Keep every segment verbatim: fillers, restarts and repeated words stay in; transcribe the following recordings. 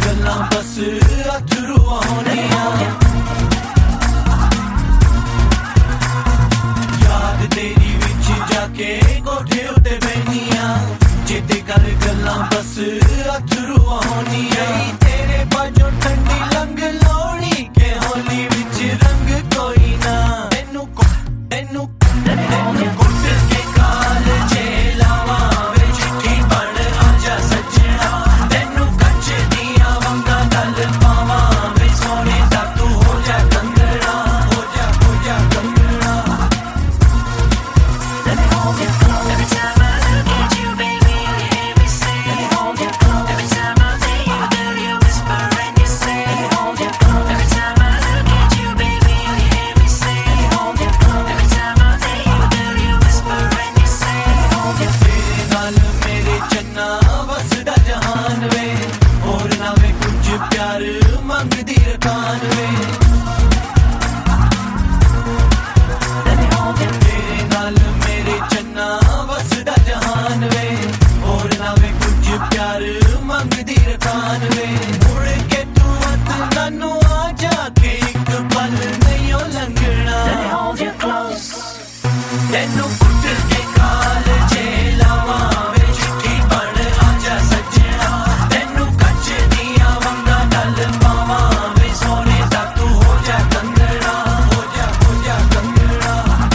गल्लां बस अथरू होनियां याद तेरी विच जाके कोठे उत्ते बैठियां जिद्द कर गल्लां बस अथरू होनियां तेरे बाजों ठंडी लंघ लोड़ी के होली विच रंग कोई ना तेनू तेनू तेनू कुट के काल जे लावा वे चिट्ठी बन आजा सजना तेनू कच्च दियां वंगा गल पावा वे सोने दा तू हो जा कंगना हो जा हो जा Kangana Let me hold you close. Every time I look at you, baby, you hear me say. Let me hold you close. Every time I see you, girl, you whisper and you say. Let me hold you close. Every time I look at you, baby, you hear me say. Let me hold you close. Every time I see you, girl, you whisper and you say. Let me hold you close. तेरे नाल मेरे चन्ना वसदा जहान वे और ना वे कुछ प्यार मंगदी रकान वे Let me hold you. तेरे नाल मेरे चन्ना वसदा जहान वे और ना वे कुछ प्यार मंगदी रकान वे मुड़ के तू वत नानू आ जाके एक पल नहीं ओ लंघना Let me hold you close. तेनू कुट के काल जे लावा वे चिट्ठी बन आजा सजना तेनू कच्च दियां वंगा गल पावा वे सोने दा तू हो जा कंगना हो जा हो जा Kangana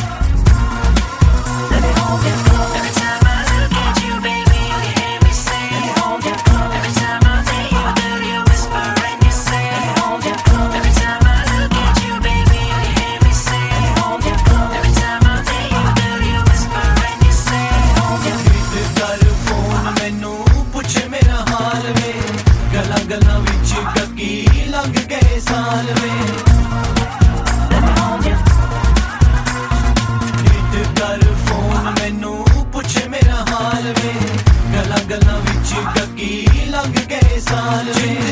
Let me hold you close. Every time I look at you, baby, you hear me say. Let me hold you close. Every time I see you, girl, you whisper and you say. Let me hold you close. Every time I look at you, baby, you hear me say. Let me hold you close. Every time I see you, girl, you whisper and you say. Let me hold you close. रीत कर phone मैनू पुछ मेरा हाल वे गल्लां गल्लां विच गक्की लंघ गए साल वे Let me hold you. रीत कर फोन मैनू पुछ मेरा हाल वे गल्लां गल्लां विच गक्की लंघ गए साल वे